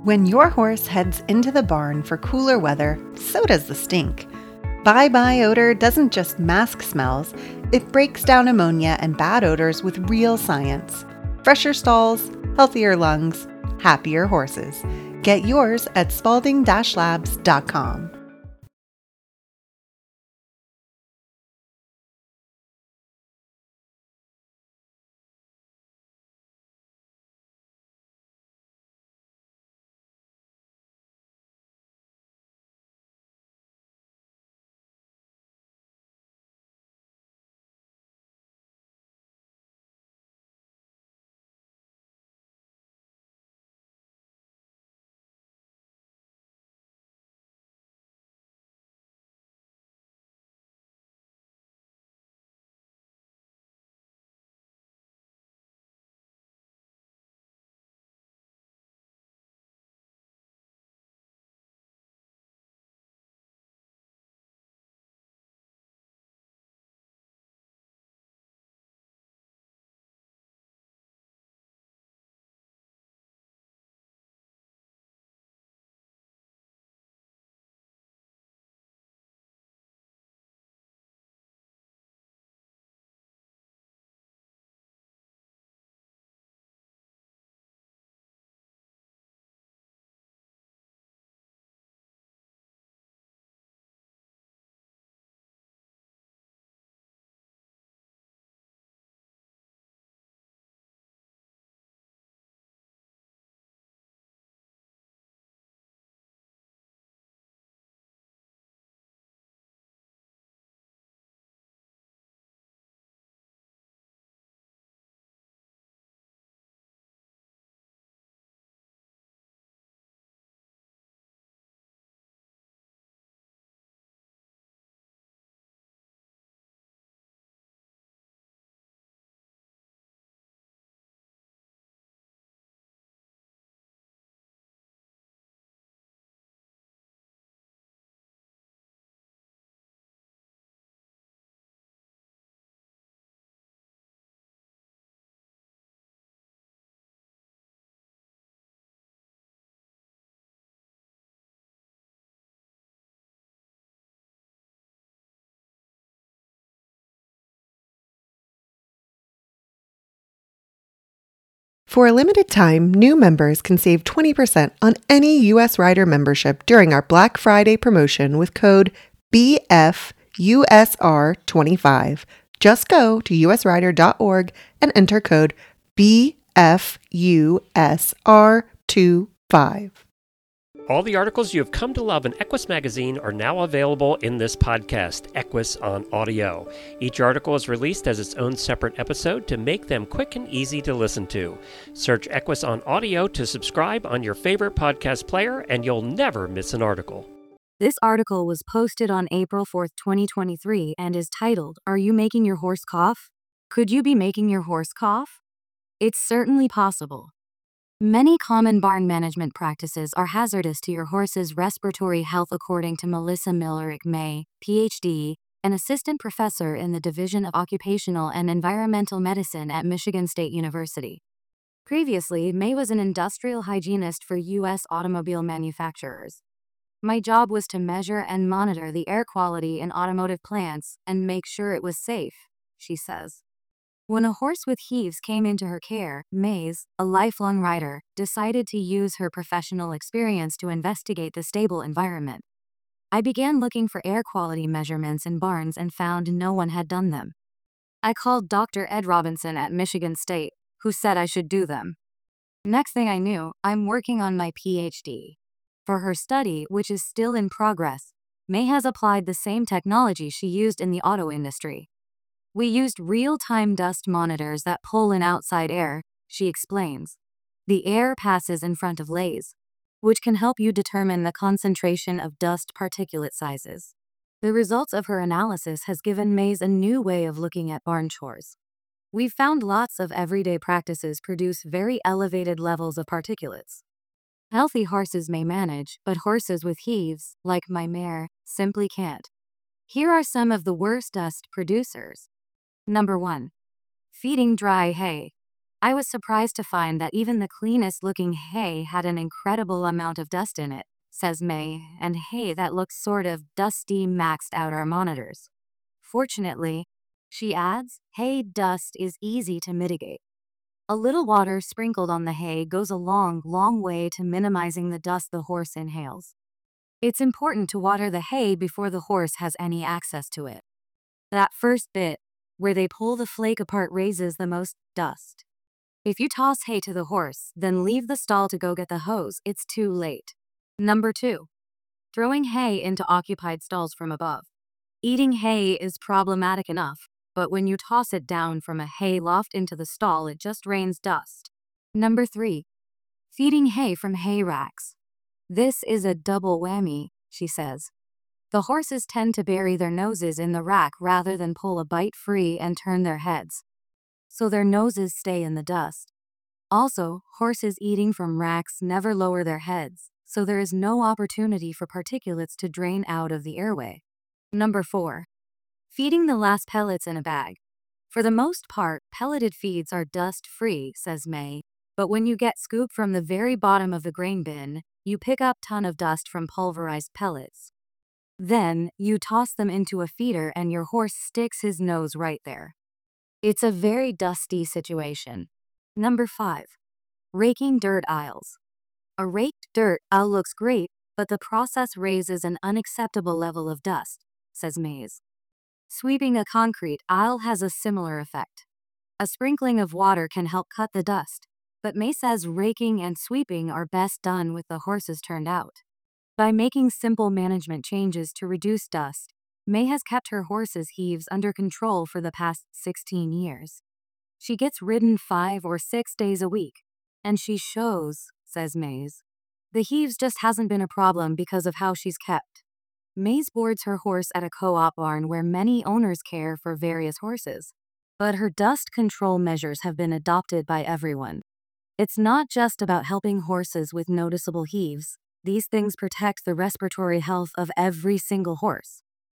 When your horse heads into the barn for cooler weather, so does the stink. Bye Bye Odor doesn't just mask smells, it breaks down ammonia and bad odors with real science. Fresher stalls, healthier lungs, happier horses. Get yours at spalding-labs.com. For a limited time, new members can save 20% on any US Rider membership during our Black Friday promotion with code BFUSR25. Just go to usrider.org and enter code BFUSR25. All the articles you have come to love in Equus Magazine are now available in this podcast, Equus on Audio. Each article is released as its own separate episode to make them quick and easy to listen to. Search Equus on Audio to subscribe on your favorite podcast player, and you'll never miss an article. This article was posted on April 4th, 2023, and is titled, "Are You Making Your Horse Cough? Could you be making your horse cough?" It's certainly possible. Many common barn management practices are hazardous to your horse's respiratory health, according to Melissa Millerick-May, PhD, an assistant professor in the Division of Occupational and Environmental Medicine at Michigan State University. Previously, May was an industrial hygienist for U.S. automobile manufacturers. "My job was to measure and monitor the air quality in automotive plants and make sure it was safe," she says. When a horse with heaves came into her care, Mays, a lifelong rider, decided to use her professional experience to investigate the stable environment. "I began looking for air quality measurements in barns and found no one had done them. I called Dr. Ed Robinson at Michigan State, who said I should do them. Next thing I knew, I'm working on my PhD." For her study, which is still in progress, May has applied the same technology she used in the auto industry. "We used real-time dust monitors that pull in outside air," she explains. "The air passes in front of lathes, which can help you determine the concentration of dust particulate sizes." The results of her analysis has given Mays a new way of looking at barn chores. "We've found lots of everyday practices produce very elevated levels of particulates. Healthy horses may manage, but horses with heaves, like my mare, simply can't. Here are some of the worst dust producers. Number 1. Feeding dry hay. I was surprised to find that even the cleanest looking hay had an incredible amount of dust in it, says May, and hay that looks sort of dusty maxed out our monitors. Fortunately, she adds, hay dust is easy to mitigate. A little water sprinkled on the hay goes a long way to minimizing the dust the horse inhales. It's important to water the hay before the horse has any access to it. That first bit, where they pull the flake apart, raises the most dust. If you toss hay to the horse, then leave the stall to go get the hose, it's too late. Number 2. Throwing hay into occupied stalls from above. Eating hay is problematic enough, but when you toss it down from a hay loft into the stall, it just rains dust. Number 3. Feeding hay from hay racks. This is a double whammy, she says. The horses tend to bury their noses in the rack rather than pull a bite free and turn their heads, so their noses stay in the dust. Also, horses eating from racks never lower their heads, so there is no opportunity for particulates to drain out of the airway. Number 4. Feeding the last pellets in a bag. For the most part, pelleted feeds are dust-free, says May, but when you get scoop from the very bottom of the grain bin, you pick up a ton of dust from pulverized pellets. Then, you toss them into a feeder and your horse sticks his nose right there. It's a very dusty situation. Number 5. Raking dirt aisles. A raked dirt aisle looks great, but the process raises an unacceptable level of dust, says Mays. Sweeping a concrete aisle has a similar effect. A sprinkling of water can help cut the dust, but May says raking and sweeping are best done with the horses turned out. By making simple management changes to reduce dust, May has kept her horses' heaves under control for the past 16 years. She gets ridden 5 or 6 days a week, and she shows, says Mays. The heaves just hasn't been a problem because of how she's kept. Mays boards her horse at a co-op barn where many owners care for various horses, but her dust control measures have been adopted by everyone. It's not just about helping horses with noticeable heaves. These things protect the respiratory health of every single horse.